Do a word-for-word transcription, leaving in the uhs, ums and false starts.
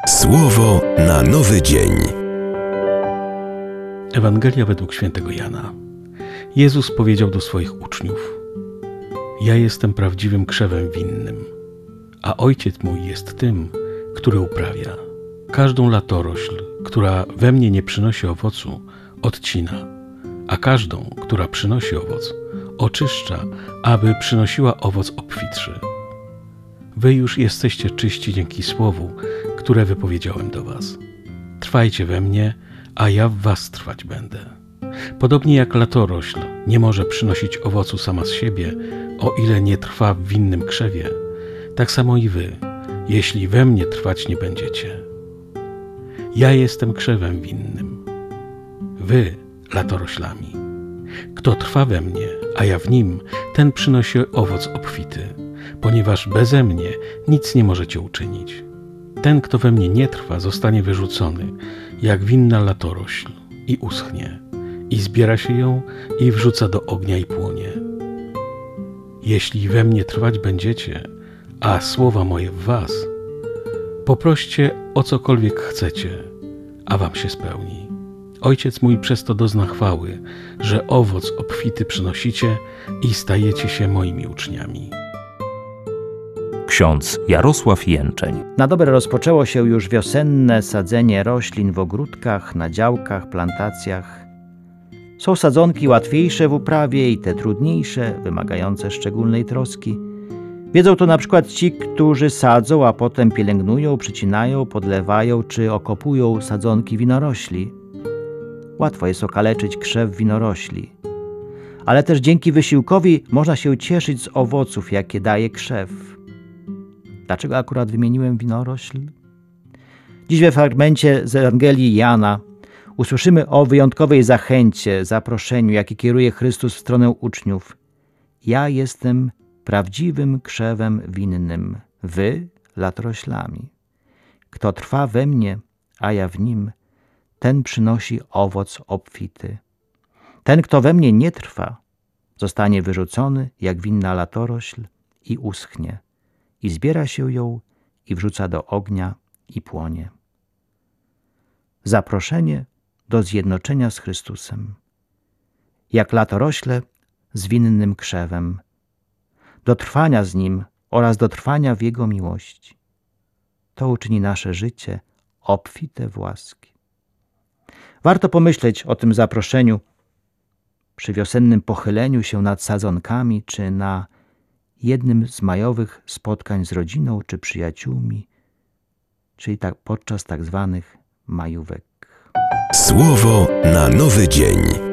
Słowo na nowy dzień. Ewangelia według świętego Jana. Jezus powiedział do swoich uczniów: Ja jestem prawdziwym krzewem winnym, a Ojciec mój jest tym, który uprawia. Każdą latorośl, która we mnie nie przynosi owocu, odcina, a każdą, która przynosi owoc, oczyszcza, aby przynosiła owoc obfitszy. Wy już jesteście czyści dzięki słowu, które wypowiedziałem do was. Trwajcie we mnie, a ja w was trwać będę. Podobnie jak latorośl nie może przynosić owocu sama z siebie, o ile nie trwa w winnym krzewie, tak samo i wy, jeśli we mnie trwać nie będziecie. Ja jestem krzewem winnym, wy latoroślami. Kto trwa we mnie, a ja w nim, ten przynosi owoc obfity, ponieważ beze mnie nic nie możecie uczynić. Ten, kto we mnie nie trwa, zostanie wyrzucony, jak winna latorośl, i uschnie, i zbiera się ją i wrzuca do ognia i płonie. Jeśli we mnie trwać będziecie, a słowa moje w was, poproście o cokolwiek chcecie, a wam się spełni. Ojciec mój przez to dozna chwały, że owoc obfity przynosicie i stajecie się moimi uczniami. Ksiądz Jarosław Jęczeń. Na dobre rozpoczęło się już wiosenne sadzenie roślin w ogródkach, na działkach, plantacjach. Są sadzonki łatwiejsze w uprawie i te trudniejsze, wymagające szczególnej troski. Wiedzą to na przykład ci, którzy sadzą, a potem pielęgnują, przycinają, podlewają czy okopują sadzonki winorośli. Łatwo jest okaleczyć krzew winorośli, ale też dzięki wysiłkowi można się cieszyć z owoców, jakie daje krzew. Dlaczego akurat wymieniłem winorośl? Dziś we fragmencie z Ewangelii Jana usłyszymy o wyjątkowej zachęcie, zaproszeniu, jakie kieruje Chrystus w stronę uczniów. Ja jestem prawdziwym krzewem winnym, wy latoroślami. Kto trwa we mnie, a ja w nim, ten przynosi owoc obfity. Ten, kto we mnie nie trwa, zostanie wyrzucony jak winna latorośl i uschnie, i zbiera się ją i wrzuca do ognia i płonie. Zaproszenie do zjednoczenia z Chrystusem, jak latorośle z winnym krzewem, do trwania z Nim oraz do trwania w Jego miłości. To uczyni nasze życie obfite w łaski. Warto pomyśleć o tym zaproszeniu przy wiosennym pochyleniu się nad sadzonkami, czy na jednym z majowych spotkań z rodziną czy przyjaciółmi, czyli tak podczas tak zwanych majówek. Słowo na nowy dzień.